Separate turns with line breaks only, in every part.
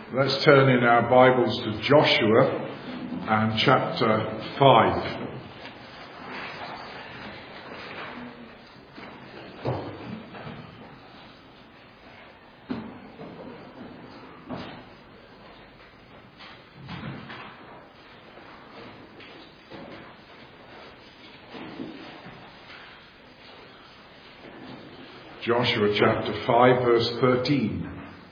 Let's turn in our Bibles to Joshua and chapter 5. Joshua chapter 5 verse 13.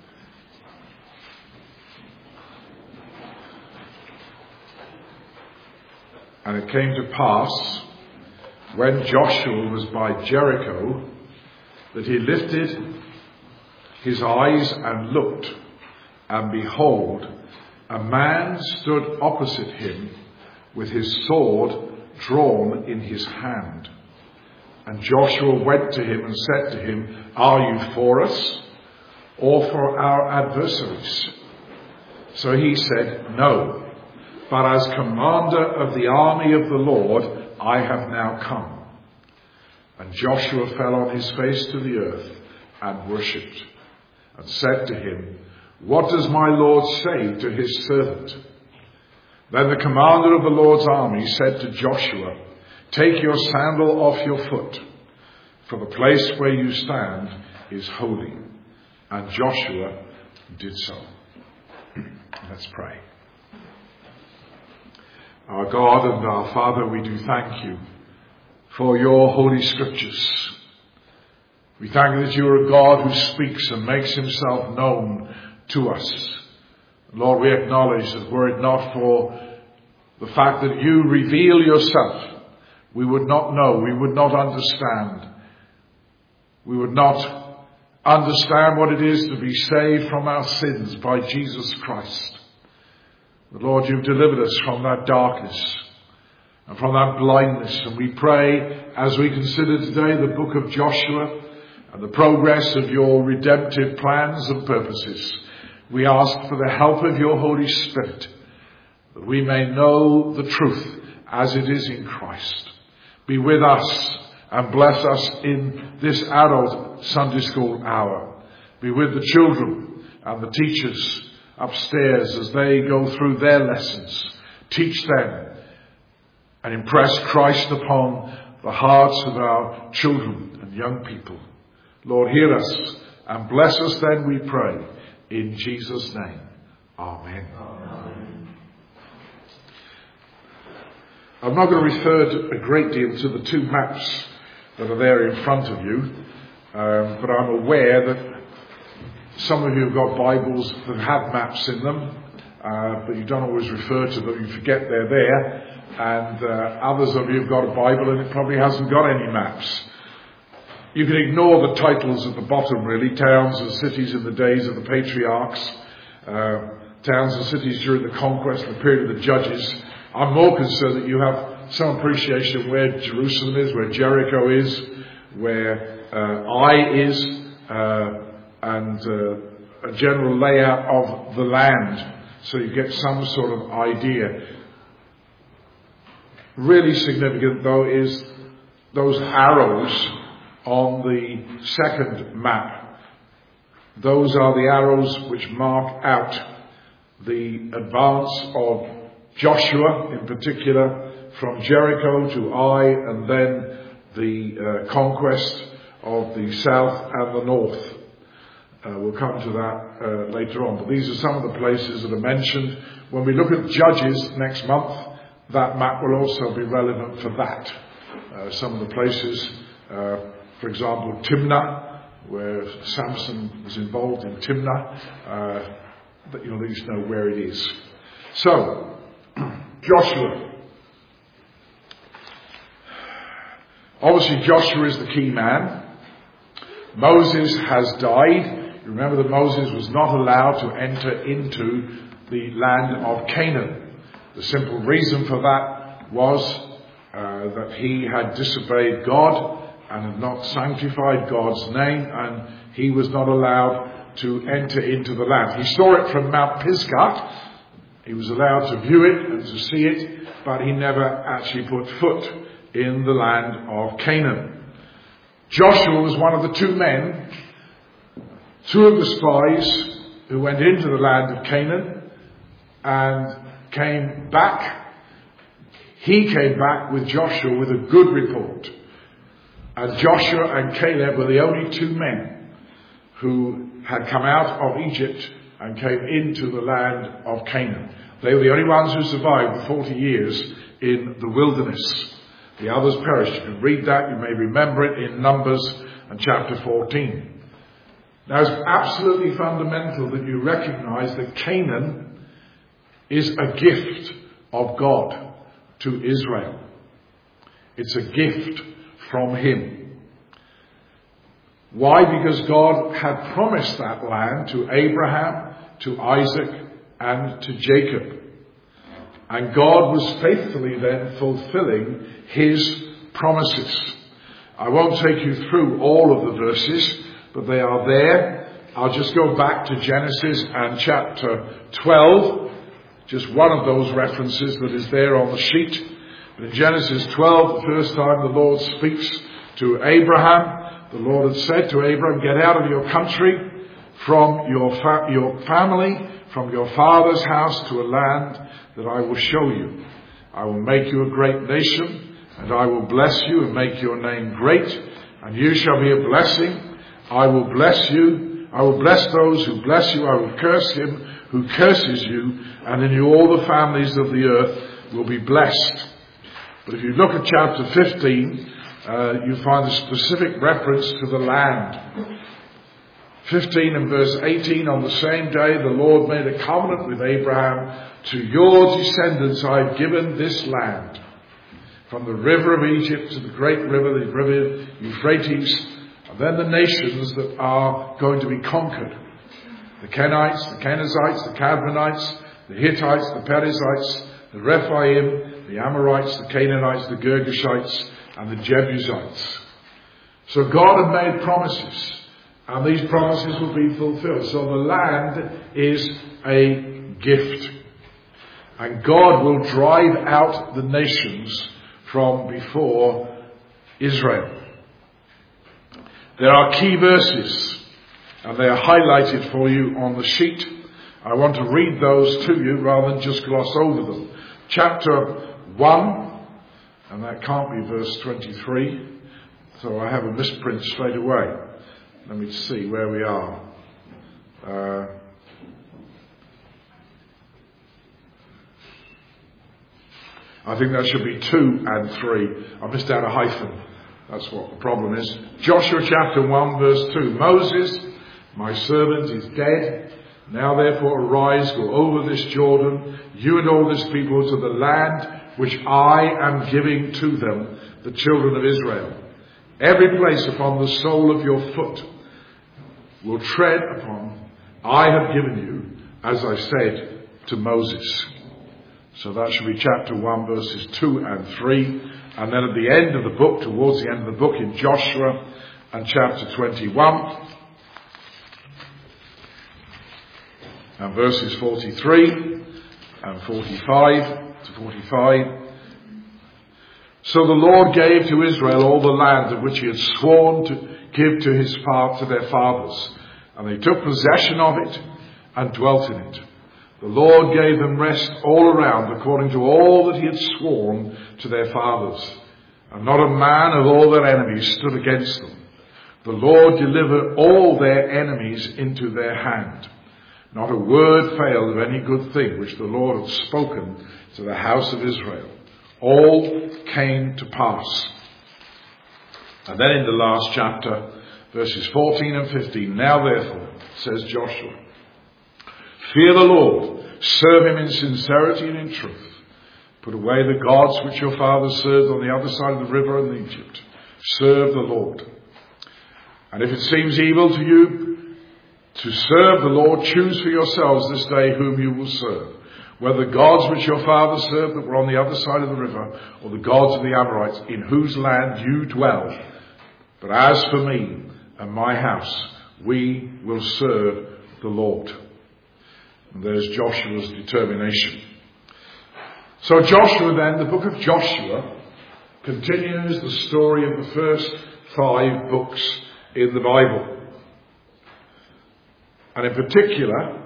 And it came to pass, when Joshua was by Jericho, that he lifted his eyes and looked, and behold, a man stood opposite him with his sword drawn in his hand. And Joshua went to him and said to him, "Are you for us, or for our adversaries?" So he said, "No, but as commander of the army of the Lord, I have now come." And Joshua fell on his face to the earth and worshipped, and said to him, "What does my Lord say to his servant?" Then the commander of the Lord's army said to Joshua, "Take your sandal off your foot, for the place where you stand is holy." And Joshua did so. Let's pray. Our God and our Father, we do thank you for your holy scriptures. We thank you that you are a God who speaks and makes himself known to us. Lord, we acknowledge that were it not for the fact that you reveal yourself, we would not know, we would not understand. We would not understand what it is to be saved from our sins by Jesus Christ. But Lord, you've delivered us from that darkness and from that blindness. And we pray, as we consider today the book of Joshua and the progress of your redemptive plans and purposes, we ask for the help of your Holy Spirit, that we may know the truth as it is in Christ. Be with us and bless us in this adult Sunday school hour. Be with the children and the teachers upstairs as they go through their lessons. Teach them and impress Christ upon the hearts of our children and young people. Lord, hear us and bless us then, we pray, in Jesus' name. Amen. Amen. I'm not going to refer a great deal to the two maps that are there in front of you, but I'm aware that some of you have got Bibles that have maps in them, but you don't always refer to them. You forget they're there. And others of you have got a Bible and it probably hasn't got any maps. You can ignore the titles at the bottom, really. Towns and cities in the days of the patriarchs. Towns and cities during the conquest, the period of the judges. I'm more concerned that you have some appreciation of where Jerusalem is, where Jericho is, where Ai is, and a general layout of the land, so you get some sort of idea. Really significant, though, is those arrows on the second map. Those are the arrows which mark out the advance of Joshua, in particular, from Jericho to Ai, and then the conquest of the south and the north. We'll come to that later on. But these are some of the places that are mentioned. When we look at Judges next month, that map will also be relevant for that. Some of the places, for example, Timnah, where Samson was involved in Timnah, that you'll at least know where it is. So, Joshua. Obviously, Joshua is the key man. Moses has died. Remember that Moses was not allowed to enter into the land of Canaan. The simple reason for that was that he had disobeyed God and had not sanctified God's name, and he was not allowed to enter into the land. He saw it from Mount Pisgah. He was allowed to view it and to see it, but he never actually put foot in the land of Canaan. Joshua was one of the two men, two of the spies who went into the land of Canaan and came back. He came back with Joshua with a good report. And Joshua and Caleb were the only two men who had come out of Egypt and came into the land of Canaan. They were the only ones who survived the 40 years in the wilderness. The others perished. You can read that. You may remember it in Numbers and chapter 14. Now, it's absolutely fundamental that you recognize that Canaan is a gift of God to Israel. It's a gift from Him. Why? Because God had promised that land to Abraham, to Isaac, and to Jacob. And God was faithfully then fulfilling His promises. I won't take you through all of the verses, but they are there. I'll just go back to Genesis and chapter 12. Just one of those references that is there on the sheet. But in Genesis 12, the first time the Lord speaks to Abraham, the Lord had said to Abraham, get out of your country, from your family, from your father's house to a land that I will show you. I will make you a great nation, and I will bless you and make your name great, and you shall be a blessing. I will bless you. I will bless those who bless you. I will curse him who curses you, and in you all the families of the earth will be blessed. But if you look at chapter 15, you find a specific reference to the land. 15 and verse 18, on the same day the Lord made a covenant with Abraham, to your descendants I have given this land, from the river of Egypt to the great river, the river Euphrates, and then the nations that are going to be conquered. The Kenites, the Kenizzites, the Cadmonites, the Hittites, the Perizzites, the Rephaim, the Amorites, the Canaanites, the Girgashites, and the Jebusites. So God had made promises, and these promises will be fulfilled. So the land is a gift. And God will drive out the nations from before Israel. There are key verses, and they are highlighted for you on the sheet. I want to read those to you rather than just gloss over them. Chapter 1, and that can't be verse 23, so I have a misprint straight away. Let me see where we are. I think that should be 2 and 3. I missed out a hyphen. That's what the problem is. Joshua chapter 1 verse 2. Moses, my servant, is dead. Now therefore arise, go over this Jordan, you and all this people, to the land which I am giving to them, the children of Israel. Every place upon the sole of your foot will tread upon, I have given you, as I said to Moses. So that should be chapter 1 verses 2 and 3. And then at the end of the book, towards the end of the book in Joshua and chapter 21 and verses 43 and 45 to 45. So the Lord gave to Israel all the land of which he had sworn to give to their fathers, and they took possession of it and dwelt in it. The Lord gave them rest all around, according to all that he had sworn to their fathers, and not a man of all their enemies stood against them. The Lord delivered all their enemies into their hand. Not a word failed of any good thing which the Lord had spoken to the house of Israel. All came to pass. And then in the last chapter, verses 14 and 15, now therefore, says Joshua, fear the Lord, serve him in sincerity and in truth. Put away the gods which your fathers served on the other side of the river in Egypt. Serve the Lord. And if it seems evil to you to serve the Lord, choose for yourselves this day whom you will serve, whether the gods which your fathers served that were on the other side of the river, or the gods of the Amorites, in whose land you dwell. But as for me and my house, we will serve the Lord. And there's Joshua's determination. So Joshua then, the book of Joshua, continues the story of the first 5 books in the Bible. And in particular,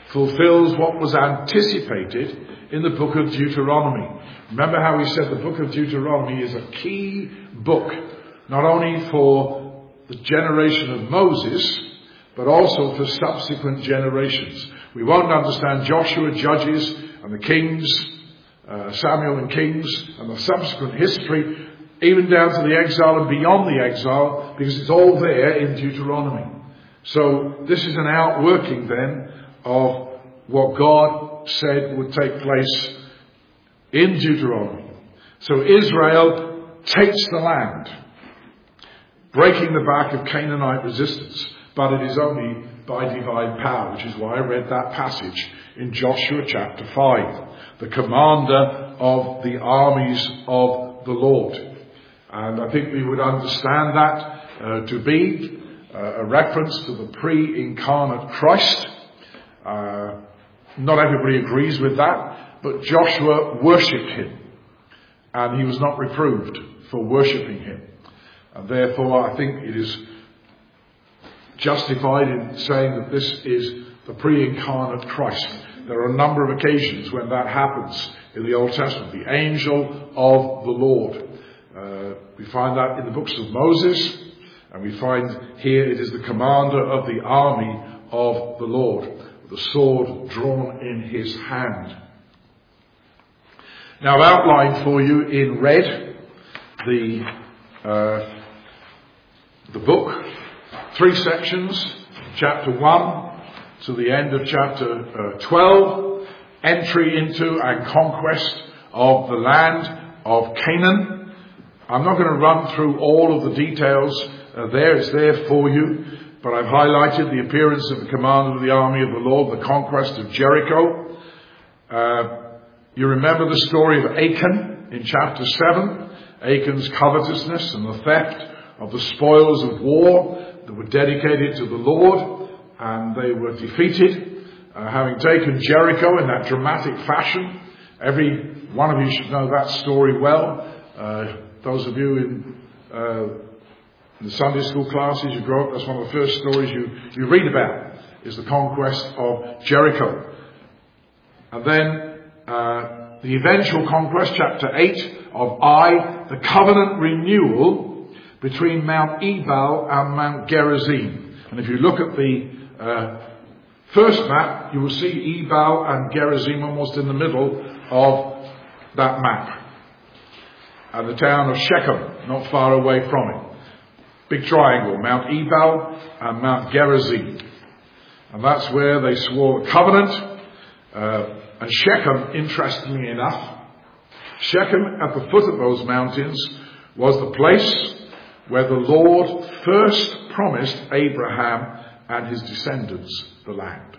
fulfills what was anticipated in the book of Deuteronomy. Remember how we said the book of Deuteronomy is a key book, not only for the generation of Moses, but also for subsequent generations. We won't understand Joshua, Judges, and the Kings, Samuel and Kings, and the subsequent history, even down to the exile and beyond the exile, because it's all there in Deuteronomy. So this is an outworking then of what God said would take place in Deuteronomy. So Israel takes the land, breaking the back of Canaanite resistance, but it is only by divine power, which is why I read that passage in Joshua chapter 5, the commander of the armies of the Lord. And I think we would understand that to be a reference to the pre-incarnate Christ. Not everybody agrees with that, but Joshua worshipped him, and he was not reproved for worshipping him. And therefore I think it is justified in saying that this is the pre-incarnate Christ. There are a number of occasions when that happens in the Old Testament. The angel of the Lord. We find that in the books of Moses, and we find here it is the commander of the army of the Lord, the sword drawn in his hand. Now I've outlined for you in red the book, 3 sections, chapter 1 to the end of chapter 12, entry into and conquest of the land of Canaan. I'm not going to run through all of the details there, it's there for you, but I've highlighted the appearance of the commander of the army of the Lord, the conquest of Jericho. You remember the story of Achan in chapter 7, Achan's covetousness and the theft of the spoils of war that were dedicated to the Lord, and they were defeated, having taken Jericho in that dramatic fashion. Every one of you should know that story well. Those of you in the Sunday school classes you grow up, that's one of the first stories you read about, is the conquest of Jericho. And then the eventual conquest, chapter 8 of Ai, the covenant renewal between Mount Ebal and Mount Gerizim. And if you look at the first map, you will see Ebal and Gerizim almost in the middle of that map. And the town of Shechem, not far away from it. Big triangle, Mount Ebal and Mount Gerizim. And that's where they swore the covenant. And Shechem, interestingly enough, Shechem at the foot of those mountains was the place where the Lord first promised Abraham and his descendants the land.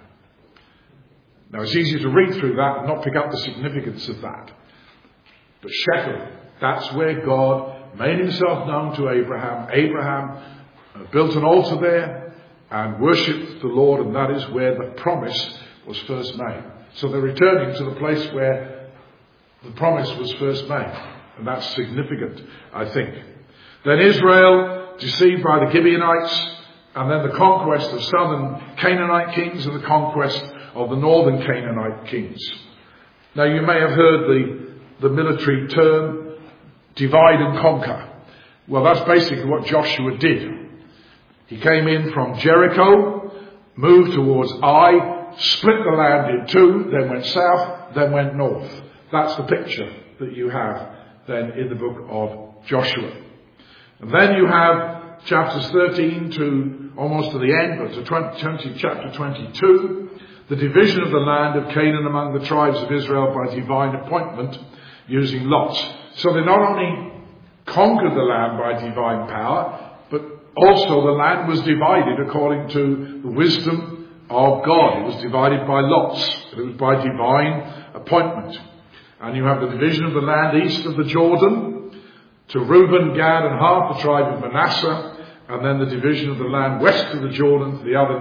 Now it's easy to read through that and not pick up the significance of that. But Shechem, that's where God made himself known to Abraham. Abraham built an altar there and worshipped the Lord, and that is where the promise was first made. So they're returning to the place where the promise was first made. And that's significant, I think. Then Israel, deceived by the Gibeonites, and then the conquest of southern Canaanite kings and the conquest of the northern Canaanite kings. Now you may have heard the military term, divide and conquer. Well, that's basically what Joshua did. He came in from Jericho, moved towards Ai, split the land in two, then went south, then went north. That's the picture that you have then in the book of Joshua. And then you have chapters 13 to almost to the end, but to chapter 22, the division of the land of Canaan among the tribes of Israel by divine appointment using lots. So they not only conquered the land by divine power, but also the land was divided according to the wisdom of God. It was divided by lots. It was by divine appointment. And you have the division of the land east of the Jordan to Reuben, Gad and half the tribe of Manasseh, and then the division of the land west of the Jordan to the other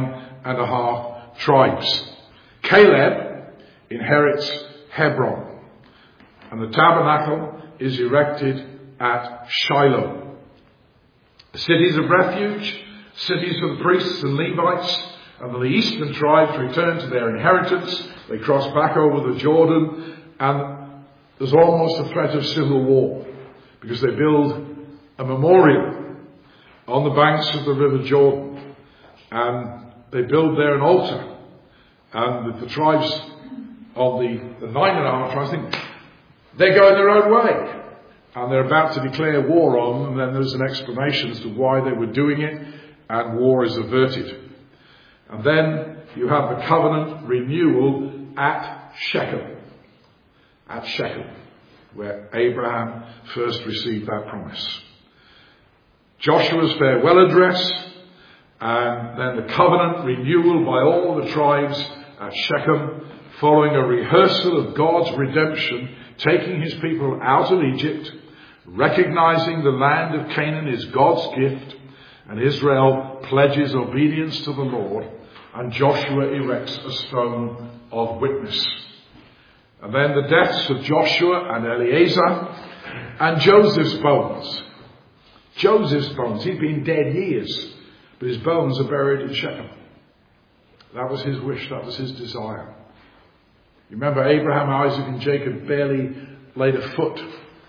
9.5 tribes. Caleb inherits Hebron, and the tabernacle is erected at Shiloh. Cities of refuge, cities for the priests and Levites, And the eastern tribes return to their inheritance. They cross back over the Jordan, and there's almost a threat of civil war, because they build a memorial on the banks of the River Jordan, and they build there an altar. And the tribes of the Northern Army tribes think they're going their own way, and they're about to declare war on them. And then there's an explanation as to why they were doing it, and war is averted. And then you have the covenant renewal at Shechem. At Shechem, where Abraham first received that promise. Joshua's farewell address, and then the covenant renewal by all the tribes at Shechem, following a rehearsal of God's redemption, taking his people out of Egypt, recognizing the land of Canaan is God's gift, and Israel pledges obedience to the Lord, and Joshua erects a stone of witness. And then the deaths of Joshua and Eleazar, and Joseph's bones. Joseph's bones. He'd been dead years, but his bones are buried in Shechem. That was his wish, that was his desire. You remember Abraham, Isaac and Jacob barely laid a foot.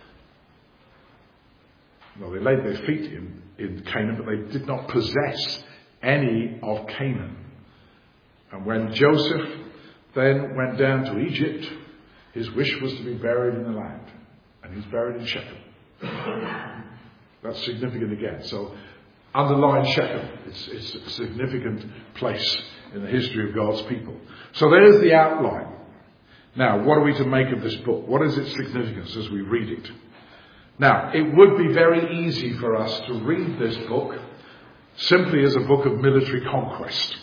No, they laid their feet in Canaan, but they did not possess any of Canaan. And when Joseph then went down to Egypt, his wish was to be buried in the land. And he's buried in Shechem. That's significant again. So underline Shechem. It's a significant place in the history of God's people. So there's the outline. Now, what are we to make of this book? What is its significance as we read it? Now, it would be very easy for us to read this book simply as a book of military conquest.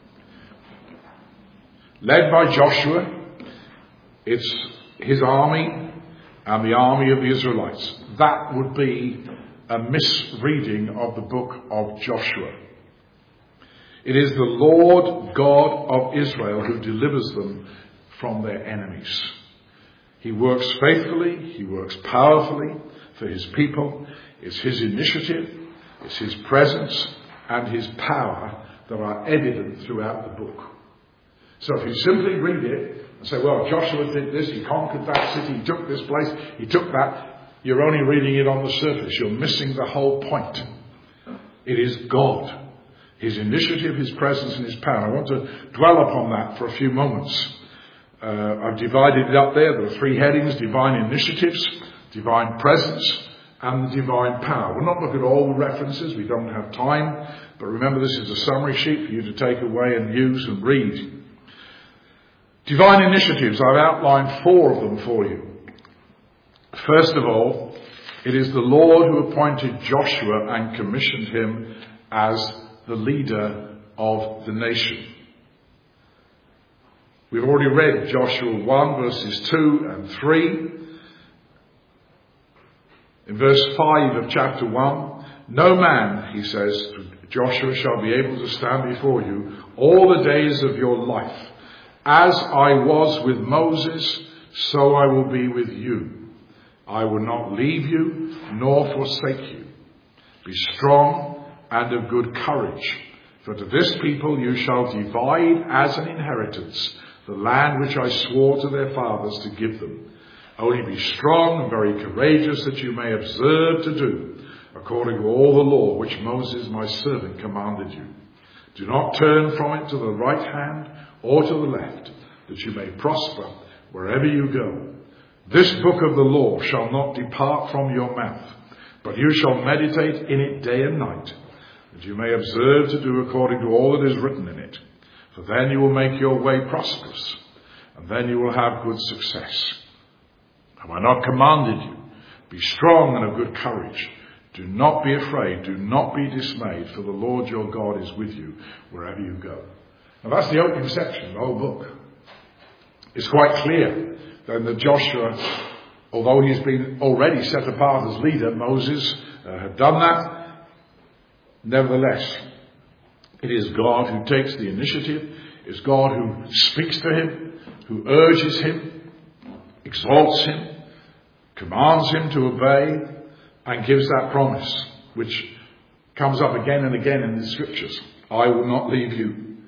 Led by Joshua, it's his army and the army of the Israelites. That would be a misreading of the book of Joshua. It is the Lord God of Israel who delivers them from their enemies. He works faithfully, he works powerfully for his people. It's his initiative, it's his presence and his power that are evident throughout the book. So if you simply read it and say, well, Joshua did this, he conquered that city, he took this place, he took that, you're only reading it on the surface. You're missing the whole point. It is God, his initiative, his presence and his power. I want to dwell upon that for a few moments. I've divided it up there. There are three headings: divine initiatives, divine presence, and the divine power. We'll not look at all the references. We don't have time. But remember, this is a summary sheet for you to take away and use and read. Divine initiatives. I've outlined 4 of them for you. First of all, it is the Lord who appointed Joshua and commissioned him as the leader of the nation. We've already read Joshua 1 verses 2 and 3. In verse 5 of chapter 1, no man, he says to Joshua, shall be able to stand before you all the days of your life. As I was with Moses, so I will be with you. I will not leave you nor forsake you. Be strong and of good courage, for to this people you shall divide as an inheritance the land which I swore to their fathers to give them. Only be strong and very courageous, that you may observe to do according to all the law which Moses my servant commanded you. Do not turn from it to the right hand or to the left, that you may prosper wherever you go. This book of the law shall not depart from your mouth, but you shall meditate in it day and night, that you may observe to do according to all that is written in it. For then you will make your way prosperous, and then you will have good success. Have I not commanded you? Be strong and of good courage. Do not be afraid, do not be dismayed, for the Lord your God is with you wherever you go. Now that's the opening section of the whole book. It's quite clear then that Joshua, although he's been already set apart as leader, Moses had done that. Nevertheless, it is God who takes the initiative. It's God who speaks to him, who urges him, exalts him, commands him to obey, and gives that promise, which comes up again and again in the scriptures. I will not leave you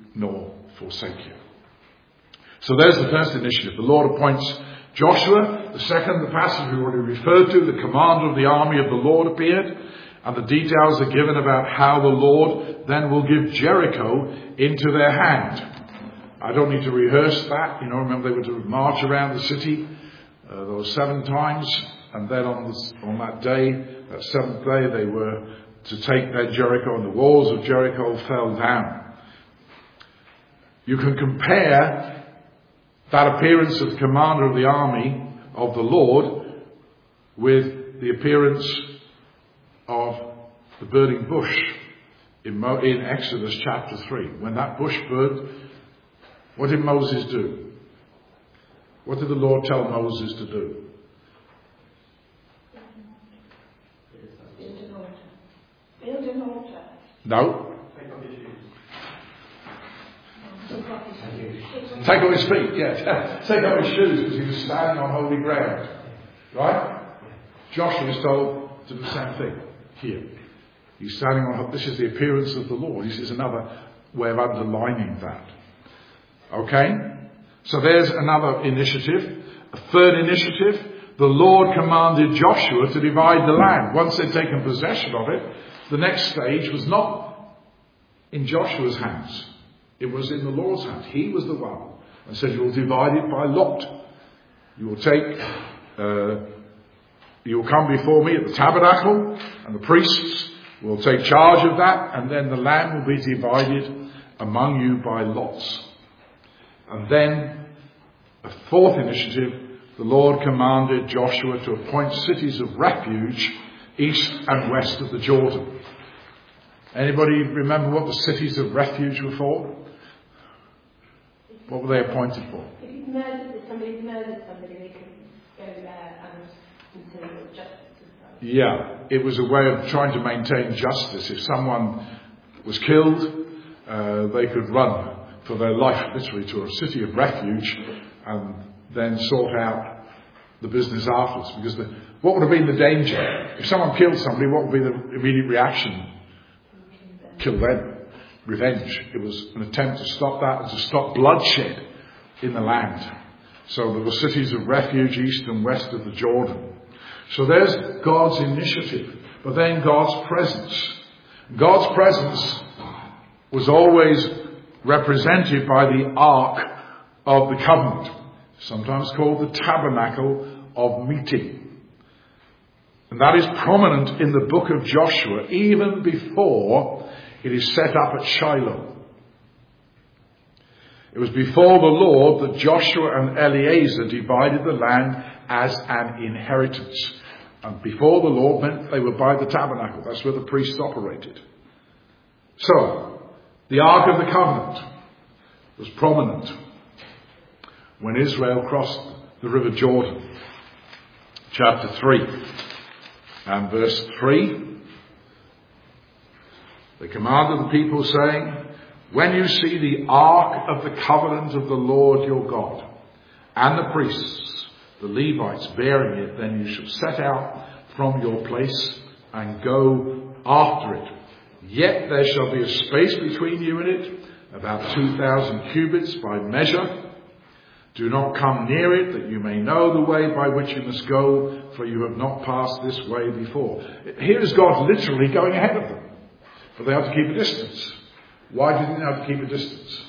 nor forsake you. So there's the first initiative. The Lord appoints Joshua. The second, the passage we already referred to, the commander of the army of the Lord appeared. And the details are given about how the Lord then will give Jericho into their hand. I don't need to rehearse that. Remember they were to march around the city those 7 times. And then on that day, that 7th day, they were to take their Jericho, and the walls of Jericho fell down. You can compare that appearance of the commander of the army of the Lord with the appearance of the burning bush in Exodus chapter 3. When that bush burned, what did Moses do? What did the Lord tell Moses to do?
Build an altar.
No. Take off his feet, yes. Take off his shoes because he was standing on holy ground. Right? Joshua is told to do the same thing here. He's standing on, this is the appearance of the Lord. This is another way of underlining that. Okay? So there's another initiative. A third initiative. The Lord commanded Joshua to divide the land. Once they'd taken possession of it, the next stage was not in Joshua's hands. It was in the Lord's hands. He was the one. And said, you will divide it by lot. You will come before me at the tabernacle, and the priests will take charge of that, and then the land will be divided among you by lots. And then, a fourth initiative, the Lord commanded Joshua to appoint cities of refuge east and west of the Jordan. Anybody remember what the cities of refuge were for? What were they appointed for?
If somebody's murdered somebody, they can go there and say justice.
Yeah, it was a way of trying to maintain justice. If someone was killed, they could run for their life, literally, to a city of refuge and then sort out the business afterwards. Because what would have been the danger? If someone killed somebody, what would be the immediate reaction? Kill them. Revenge. It was an attempt to stop that and to stop bloodshed in the land. So there were cities of refuge east and west of the Jordan. So there's God's initiative. But then God's presence. God's presence was always represented by the Ark of the Covenant, sometimes called the Tabernacle of Meeting. And that is prominent in the book of Joshua, even before it is set up at Shiloh. It was before the Lord that Joshua and Eleazar divided the land as an inheritance. And before the Lord meant they were by the tabernacle. That's where the priests operated. So, the Ark of the Covenant was prominent when Israel crossed the River Jordan. Chapter 3 and verse 3. They commanded the people, saying, when you see the ark of the covenant of the Lord your God, and the priests, the Levites, bearing it, then you shall set out from your place and go after it. Yet there shall be a space between you and it, about 2,000 cubits by measure. Do not come near it, that you may know the way by which you must go, for you have not passed this way before. Here is God literally going ahead of them. But they have to keep a distance. Why did they have to keep a distance?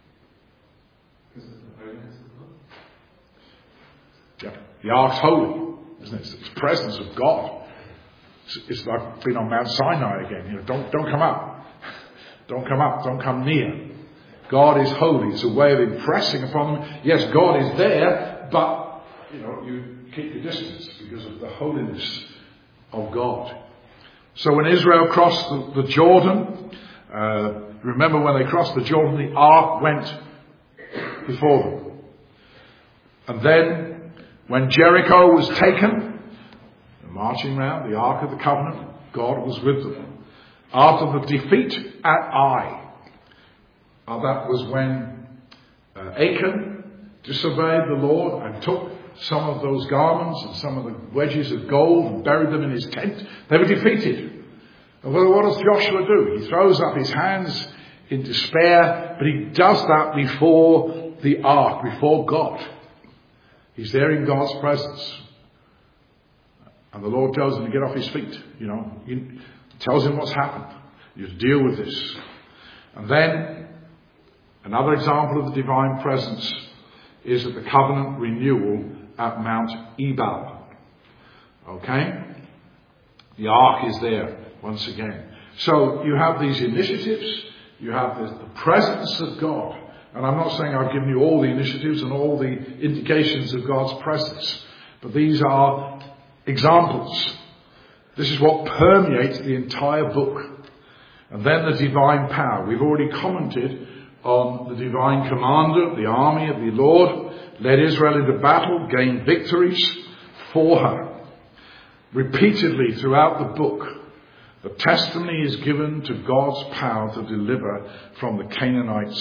Yeah, the ark's holy, isn't it? It's the presence of God. It's like being on Mount Sinai again. Don't come up. Don't come up. Don't come near. God is holy. It's a way of impressing upon them. Yes, God is there, but you keep your distance because of the holiness of God. So when Israel crossed the Jordan, remember when they crossed the Jordan, the ark went before them. And then when Jericho was taken, marching round the Ark of the Covenant, God was with them. After the defeat at Ai, that was when Achan disobeyed the Lord and took some of those garments and some of the wedges of gold and buried them in his tent. They were defeated. And what does Joshua do? He throws up his hands in despair, but he does that before the ark, before God. He's there in God's presence. And the Lord tells him to get off his feet. He tells him what's happened. You have to deal with this. And then, another example of the divine presence is at the covenant renewal at Mount Ebal. Okay? The ark is there once again. So you have these initiatives, you have the presence of God. And I'm not saying I've given you all the initiatives and all the indications of God's presence, but these are examples. This is what permeates the entire book. And then the divine power. We've already commented on the divine commander of the army of the Lord, led Israel into battle, gained victories for her. Repeatedly throughout the book, the testimony is given to God's power to deliver from the Canaanite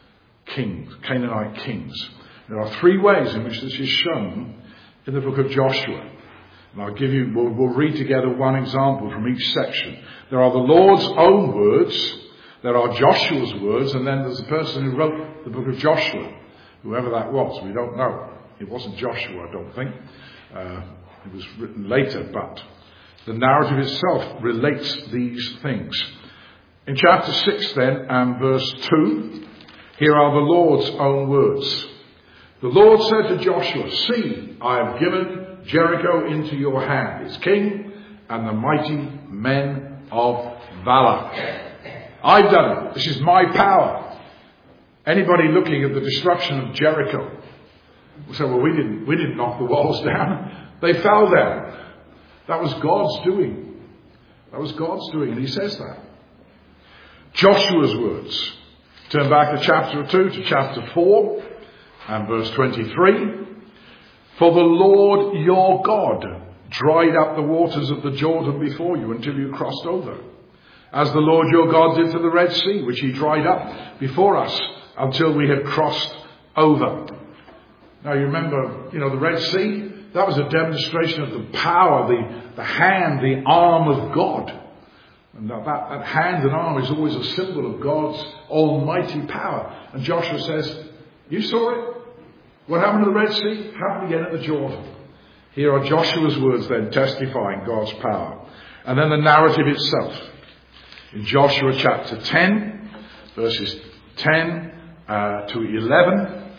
kings. There are three ways in which this is shown in the book of Joshua. And we'll read together one example from each section. There are the Lord's own words, there are Joshua's words, and then there's the person who wrote the book of Joshua. Whoever that was, we don't know. It wasn't Joshua, I don't think. It was written later, but the narrative itself relates these things. In chapter 6 then, and verse 2, here are the Lord's own words. The Lord said to Joshua, "See, I have given Jericho into your hand, its king, and the mighty men of valor." I've done it. This is my power. Anybody looking at the destruction of Jericho will say, well, we didn't knock the walls down. They fell down. That was God's doing. That was God's doing, and he says that. Joshua's words. Turn back to chapter 2 to chapter 4 and verse 23. For the Lord your God dried up the waters of the Jordan before you until you crossed over, as the Lord your God did to the Red Sea, which he dried up before us until we had crossed over. Now you remember, the Red Sea, that was a demonstration of the power, the hand, the arm of God. And that hand and arm is always a symbol of God's almighty power. And Joshua says, you saw it? What happened to the Red Sea? Happened again at the Jordan. Here are Joshua's words then, testifying God's power. And then the narrative itself. In Joshua chapter 10, verses 10 to 11.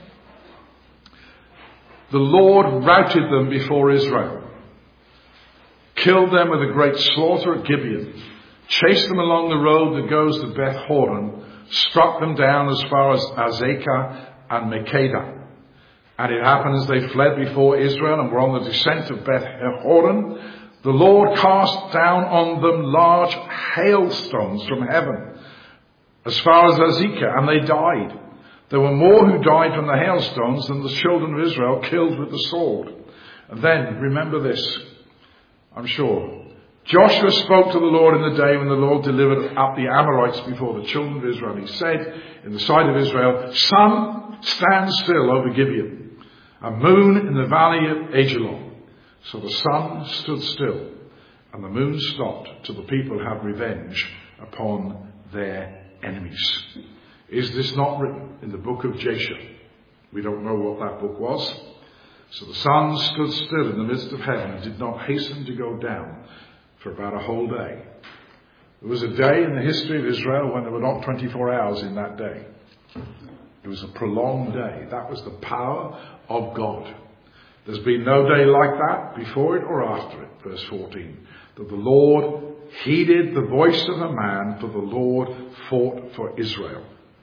The Lord routed them before Israel, killed them with a great slaughter at Gibeon, chased them along the road that goes to Beth Horon, struck them down as far as Azekah and Makkedah. And it happened as they fled before Israel and were on the descent of Beth Horon, the Lord cast down on them large hailstones from heaven, as far as Azekah, and they died. There were more who died from the hailstones than the children of Israel killed with the sword. And then, remember this, I'm sure. Joshua spoke to the Lord in the day when the Lord delivered up the Amorites before the children of Israel. He said in the sight of Israel, sun, stand still over Gibeon, and moon in the valley of Ajalon. So the sun stood still, and the moon stopped till the people had revenge upon their enemies. Is this not written in the book of Jasher? We don't know what that book was. So the sun stood still in the midst of heaven and did not hasten to go down for about a whole day. There was a day in the history of Israel when there were not 24 hours in that day. It was a prolonged day. That was the power of God. There's been no day like that before it or after it. Verse 14. That the Lord heeded the voice of a man, for the Lord fought for Israel.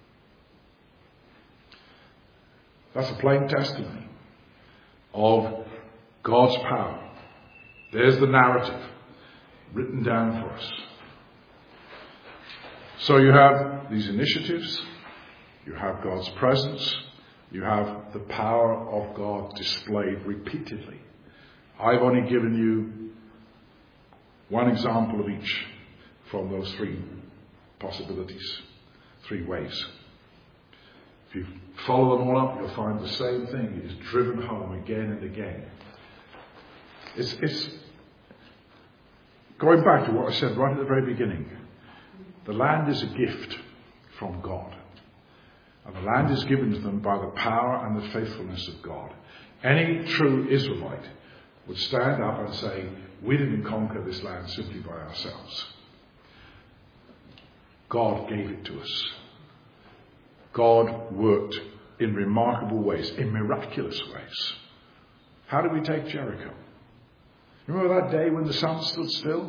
That's a plain testimony of God's power. There's the narrative written down for us. So you have these initiatives, you have God's presence, you have the power of God displayed repeatedly. I've only given you one example of each from those three possibilities, three ways. If you follow them all up, you'll find the same thing. It is driven home again and again. It's going back to what I said right at the very beginning. The land is a gift from God. And the land is given to them by the power and the faithfulness of God. Any true Israelite would stand up and say, we didn't conquer this land simply by ourselves. God gave it to us. God worked in remarkable ways, in miraculous ways. How did we take Jericho? Remember that day when the sun stood still?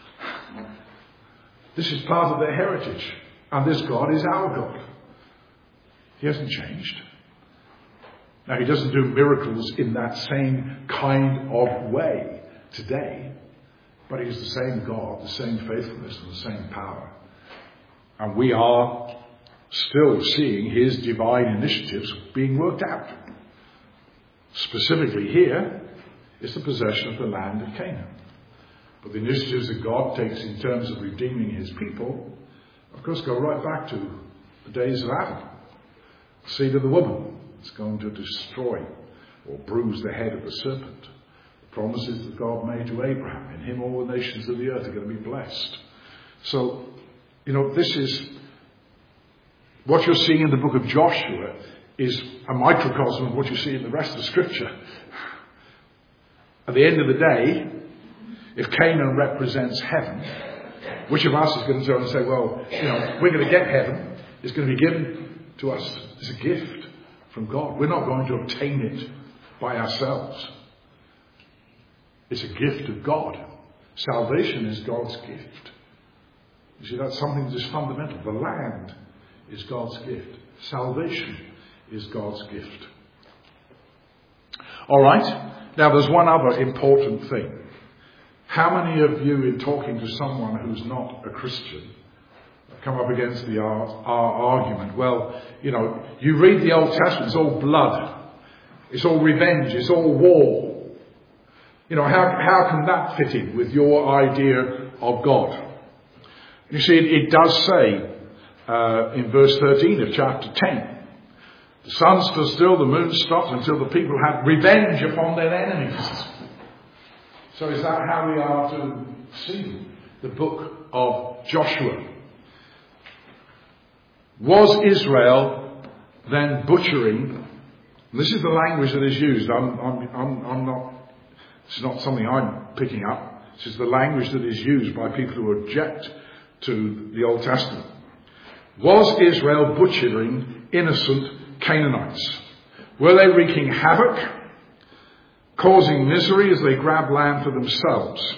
This is part of their heritage. And this God is our God. He hasn't changed. Now, he doesn't do miracles in that same kind of way today. But he's the same God, the same faithfulness and the same power. And we are still seeing his divine initiatives being worked out. Specifically here is the possession of the land of Canaan. But the initiatives that God takes in terms of redeeming his people, of course, go right back to the days of Adam. The seed of the woman is going to destroy or bruise the head of the serpent. The promises that God made to Abraham, in him all the nations of the earth are going to be blessed. So, this is what you're seeing in the book of Joshua is a microcosm of what you see in the rest of the scripture. At the end of the day, if Canaan represents heaven, which of us is going to go and say, well, we're going to get heaven. It's going to be given to us as a gift from God. We're not going to obtain it by ourselves. It's a gift of God. Salvation is God's gift. You see, that's something that is fundamental. The land is God's gift. Salvation is God's gift. All right. Now, there's one other important thing. How many of you, in talking to someone who's not a Christian, come up against our argument? Well, you read the Old Testament, it's all blood. It's all revenge. It's all war. How can that fit in with your idea of God? You see, it does say in verse 13 of chapter 10, the sun stood still, the moon stopped until the people had revenge upon their enemies. So is that how we are to see the book of Joshua? Was Israel then butchering? This is the language that is used. I'm not. It's not something I'm picking up. This is the language that is used by people who object to the Old Testament. Was Israel butchering innocent Canaanites? Were they wreaking havoc, causing misery as they grabbed land for themselves?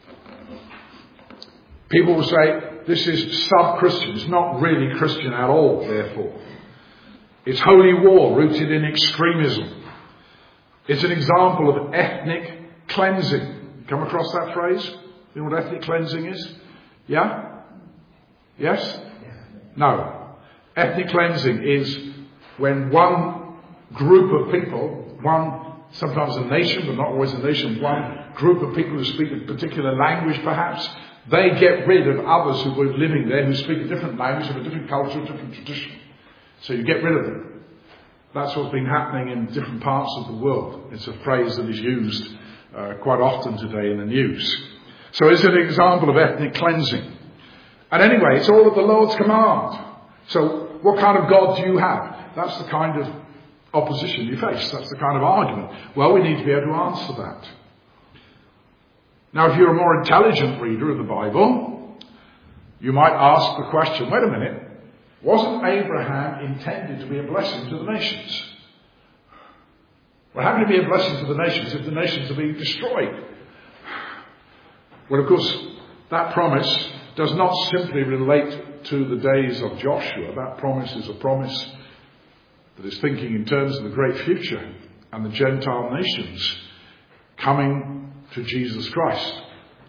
People will say, this is sub-Christian. It's not really Christian at all, therefore. It's holy war rooted in extremism. It's an example of ethnic cleansing. Come across that phrase? You know what ethnic cleansing is? Yeah? Yes? No. Ethnic cleansing is when one group of people, sometimes a nation, but not always a nation, one group of people who speak a particular language perhaps, they get rid of others who were living there who speak a different language, of a different culture, a different tradition. So you get rid of them. That's what's been happening in different parts of the world. It's a phrase that is used quite often today in the news. So it's an example of ethnic cleansing. And anyway, it's all of the Lord's command. So what kind of God do you have? That's the kind of opposition you face. That's the kind of argument. Well, we need to be able to answer that. Now, if you're a more intelligent reader of the Bible, you might ask the question, wait a minute, wasn't Abraham intended to be a blessing to the nations? Well, how can he be a blessing to the nations if the nations are being destroyed? Well, of course, that promise does not simply relate to the days of Joshua. That promise is a promise that is thinking in terms of the great future and the Gentile nations coming to Jesus Christ.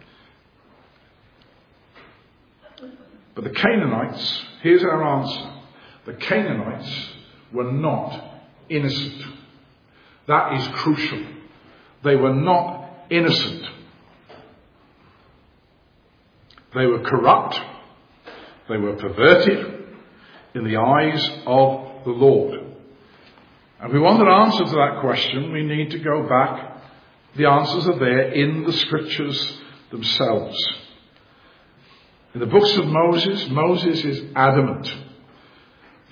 But the Canaanites, here's our answer. The Canaanites were not innocent. That is crucial. They were not innocent. They were corrupt. They were perverted in the eyes of the Lord. And if we want an answer to that question, we need to go back. The answers are there in the scriptures themselves. In the books of Moses, Moses is adamant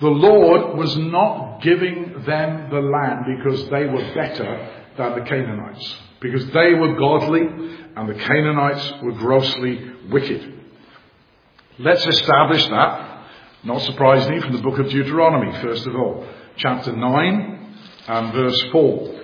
The Lord was not giving them the land because they were better than the Canaanites, because they were godly and the Canaanites were grossly wicked. Let's establish that, not surprisingly, from the book of Deuteronomy, first of all, chapter 9 and verse 4.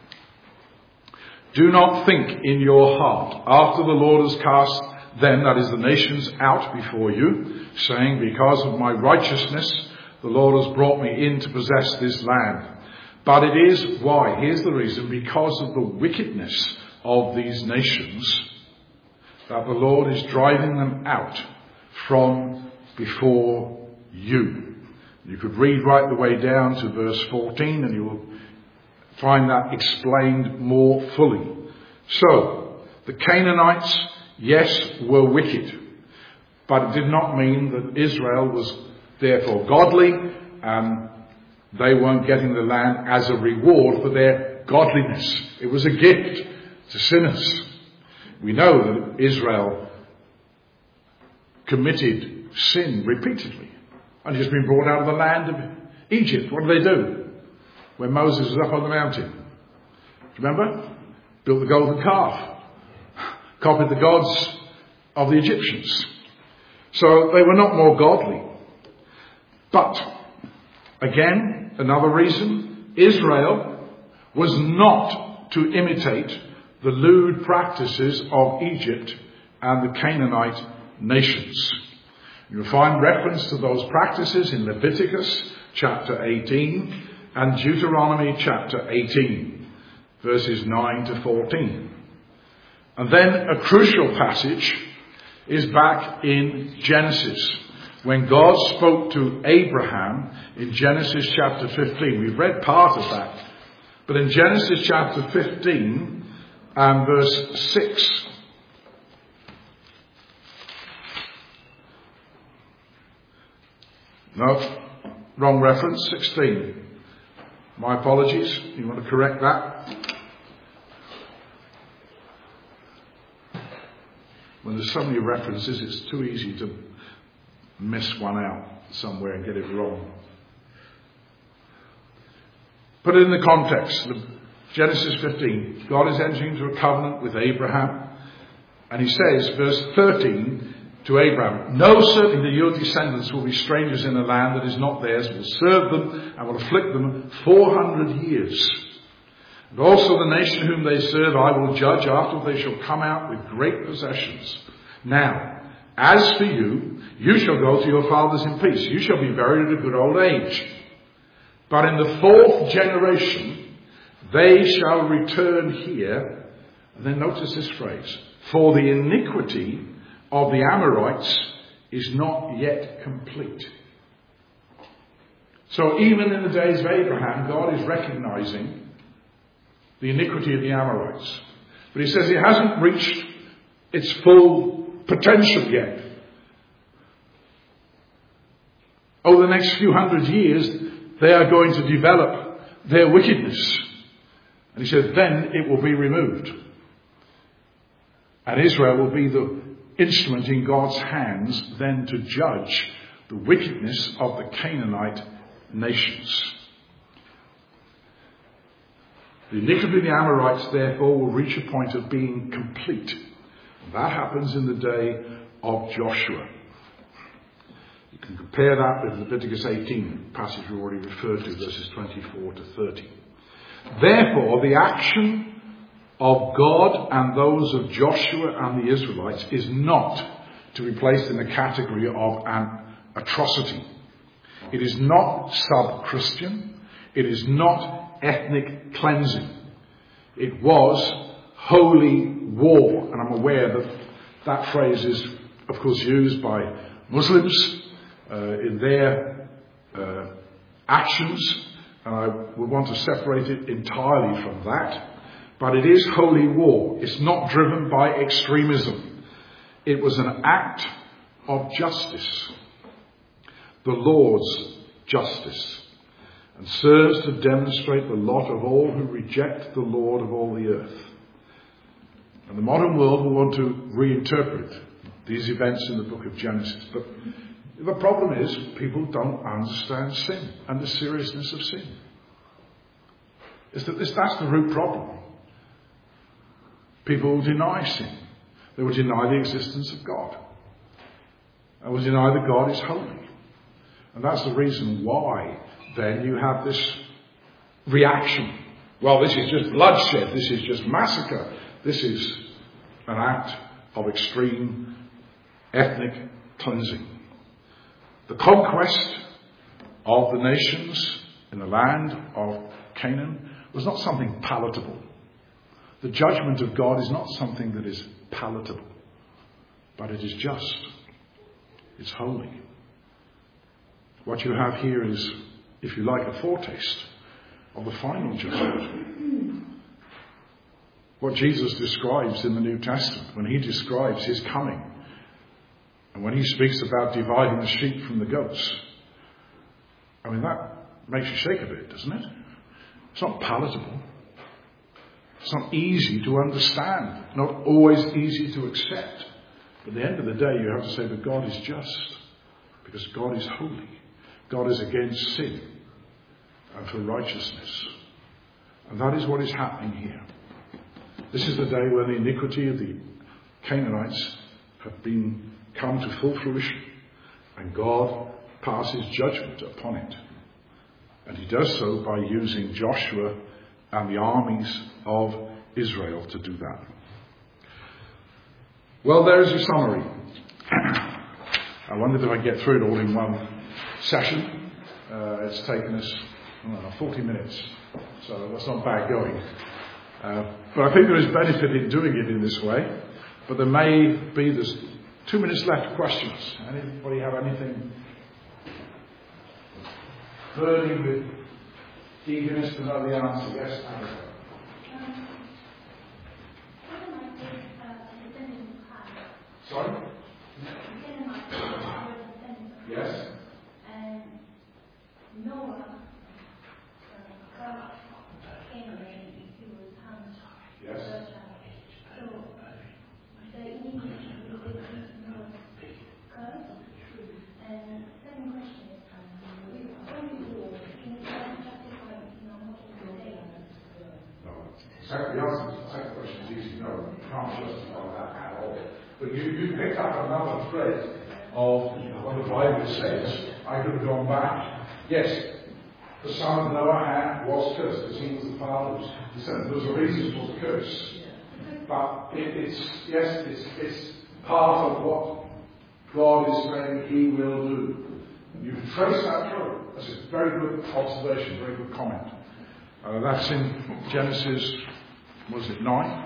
Do not think in your heart, after the Lord has cast them, that is the nations, out before you, saying, because of my righteousness, the Lord has brought me in to possess this land. But it is why? Here's the reason. Because of the wickedness of these nations, that the Lord is driving them out from before you. You could read right the way down to verse 14 and you will find that explained more fully. So, the Canaanites, yes, were wicked. But it did not mean that Israel was therefore godly and they weren't getting the land as a reward for their godliness. It was a gift to sinners. We know that Israel committed sin repeatedly and has been brought out of the land of Egypt. What do? When Moses was up on the mountain? Remember? Built the golden calf. Copied the gods of the Egyptians. So they were not more godly. But, again, another reason, Israel was not to imitate the lewd practices of Egypt and the Canaanite nations. You'll find reference to those practices in Leviticus chapter 18 and Deuteronomy chapter 18, verses 9 to 14. And then a crucial passage is back in Genesis, when God spoke to Abraham in Genesis chapter 15. We've read part of that. But in Genesis chapter 15 and verse 6, no, wrong reference, 16. My apologies. You want to correct that? When there's so many references, it's too easy to miss one out somewhere and get it wrong. Put it in the context. Genesis 15. God is entering into a covenant with Abraham. And he says, verse 13, to Abraham, know certainly that your descendants will be strangers in a land that is not theirs, will serve them and will afflict them 400 years. And also the nation whom they serve I will judge after they shall come out with great possessions. Now, as for you, you shall go to your fathers in peace. You shall be buried at a good old age. But in the fourth generation, they shall return here. And then notice this phrase. For the iniquity of the Amorites is not yet complete. So even in the days of Abraham, God is recognizing the iniquity of the Amorites. But he says it hasn't reached its full potential yet. Over the next few hundred years, they are going to develop their wickedness. And he says, then it will be removed. And Israel will be the instrument in God's hands then to judge the wickedness of the Canaanite nations. The iniquity of the Amorites, therefore, will reach a point of being complete. That happens in the day of Joshua. You can compare that with Leviticus 18, passage we already referred to, verses 24 to 30. Therefore, the action of God and those of Joshua and the Israelites is not to be placed in the category of an atrocity. It is not sub-Christian. It is not ethnic cleansing. It was holy war. And I'm aware that that phrase is, of course, used by Muslims in their actions. And I would want to separate it entirely from that. But it is holy war. It's not driven by extremism. It was an act of justice. The Lord's justice. And serves to demonstrate the lot of all who reject the Lord of all the earth. And the modern world will want to reinterpret these events in the book of Genesis. But The problem is people don't understand sin and the seriousness of sin. That's the root problem. People will deny sin. They will deny the existence of God. They will deny that God is holy. And that's the reason why then you have this reaction. Well, this is just bloodshed. This is just massacre. This is an act of extreme ethnic cleansing. The conquest of the nations in the land of Canaan was not something palatable. The judgment of God is not something that is palatable, but it is just. It's holy. What you have here is, if you like, a foretaste of the final judgment. What Jesus describes in the New Testament, when he describes his coming, and when he speaks about dividing the sheep from the goats, I mean, that makes you shake a bit, doesn't it? It's not palatable. It's not easy to understand, not always easy to accept. But at the end of the day, you have to say that God is just, because God is holy. God is against sin and for righteousness. And that is what is happening here. This is the day when the iniquity of the Canaanites have come to full fruition, and God passes judgment upon it. And he does so by using Joshua and the armies of Israel to do that. Well, there's your summary. I wondered if I'd get through it all in one session. It's taken us 40 minutes, so that's not bad going. But I think there is benefit in doing it in this way. But there's 2 minutes left for questions. Anybody have anything burning with eagerness to know the answer? Yes, Angela. Sorry? Yes?
And Noah, God came and he was hung.
Yes.
So, the immediate Noah's curse. And second question is, when you go, can you justify what you're saying?
No. The second question is easy. No, you can't justify that at all. But you picked up another thread of what the Bible says. I could have gone back. Yes, the son of Noah was cursed because he was the father of his descendants. There was a reason for the curse. But it's part of what God is saying he will do. And you can trace that through. That's a very good observation, very good comment. That's in Genesis, was it 9?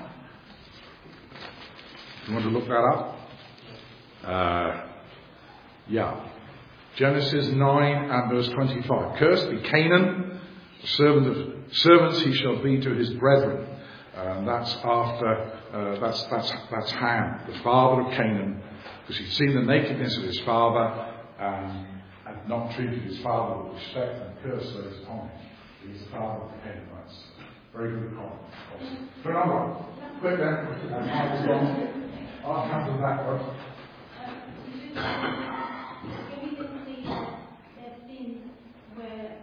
You want to look that up? Yeah. Genesis 9 and verse 25. Cursed be Canaan, the servant of servants he shall be to his brethren. That's after, that's Ham, the father of Canaan, because he'd seen the nakedness of his father and had not treated his father with respect, and cursed lays upon him. He's the father of the Canaanites. Very good comment. For another one. Quick then. I'll come to that one.
Can we just see that there's scenes where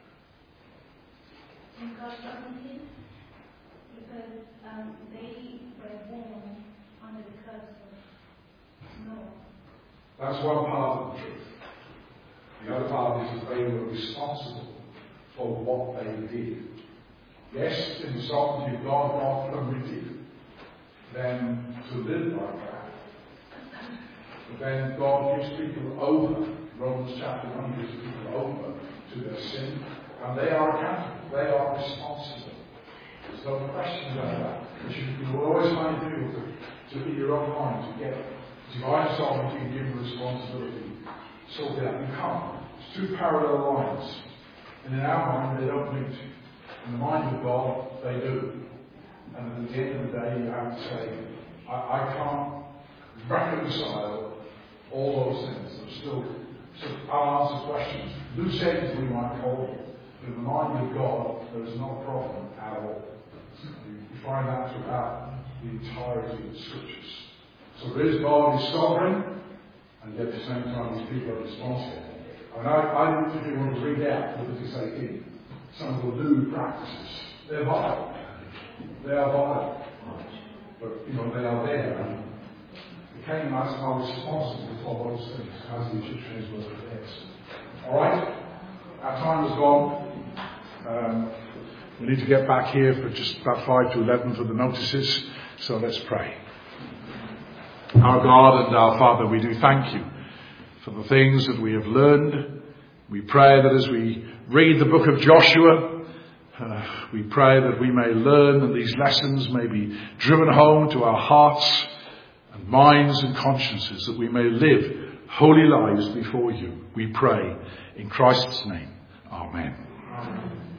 God doesn't sin? Because they were born under the curse of Noah.
That's one part of the truth. The other part is that they were responsible for what they did. Yes, in the sovereignty of God permitted them to live like that. But then God gives people over, Romans chapter 1 gives people over to their sin, and they are accountable, they are responsible. There's no question about that. But you will always find people to in your own mind to get divine sovereignty and given responsibility sorted out. You can't. It's two parallel lines. And in our mind, they don't meet. In the mind of God, they do. And at the end of the day, you have to say, I can't reconcile all those things. There's still unanswered questions. Loose ends, we might call them. But in the mind of God, there is no problem at all. You find that throughout the entirety of the Scriptures. So there is God is sovereign, And yet at the same time, these people are responsible. I mean, I literally want to read out Leviticus 18 some of the lewd practices. They're vile. They are vile. But, they are there. And the Canaanites are responsible for those things, as the Egyptians were for theirs. Alright? Our time is gone. We need to get back here for just about 5 to 11 for the notices. So let's pray. Our God and our Father, we do thank you for the things that we have learned. We pray that as we read the book of Joshua, we pray that we may learn and these lessons may be driven home to our hearts and minds and consciences, that we may live holy lives before you. We pray in Christ's name. Amen.